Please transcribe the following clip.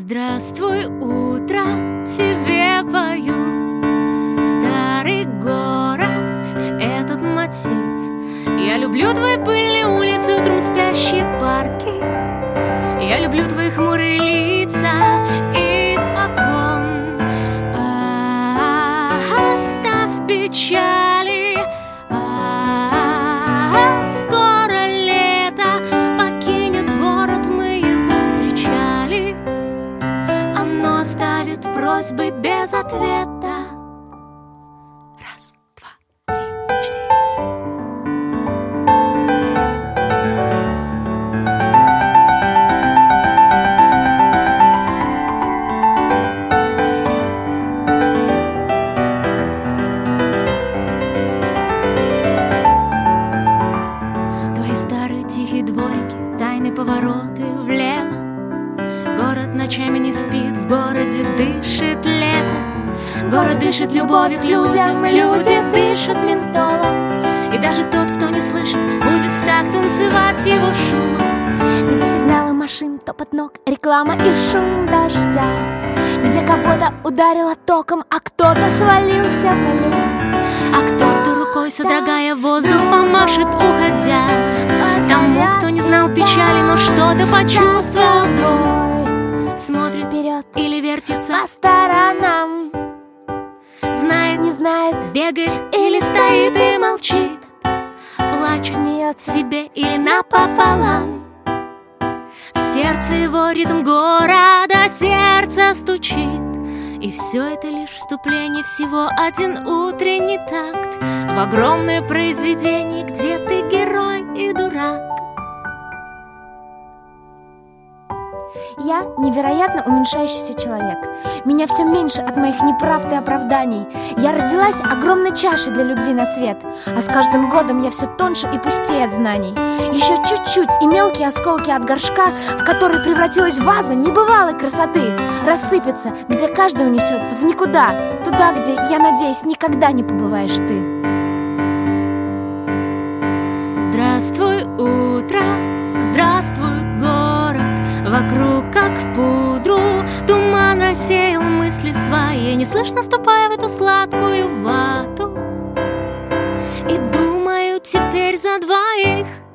Здравствуй, утро, тебе пою. Старый город, этот мотив. Я люблю твои пыльные улицы, утром спящие парки. Я люблю твои хмурые лица из окон. Оставь печали, скоро лето покинет город, мы его встречали. Оно оставит просьбы без ответа. Раз, два, три, четыре. Старые тихие дворики, тайные повороты влево. Город ночами не спит, в городе дышит лето. Город дышит любовью к людям, люди дышат ментолом. И даже тот, кто не слышит, будет в такт танцевать его шумом. Где сигналы машин, топот ног, реклама и шум дождя. Где кого-то ударило током, а кто-то свалился в люк. А кто-то рукой, содрогая воздух, помашет, уходя тому, кто не знал печали, но что-то почувствовал вдруг. Смотрит вперед или вертится по сторонам. Знает, не знает, бегает или стоит и молчит. Плачет, смеется себе или напополам. В сердце его ритм города, сердце стучит. И все это лишь вступление, всего один утренний такт в огромное произведение, где ты герой и дурак. Я невероятно уменьшающийся человек. Меня все меньше от моих неправд и оправданий. Я родилась огромной чашей для любви на свет, а с каждым годом я все тоньше и пустее от знаний. Еще чуть-чуть и мелкие осколки от горшка, в который превратилась ваза небывалой красоты, рассыпятся, где каждый унесется в никуда, туда, где, я надеюсь, никогда не побываешь ты. Здравствуй, утро, здравствуй, город. Вокруг, как пудру, туман рассеял мысли свои, неслышно ступая в эту сладкую вату. И думаю теперь за двоих.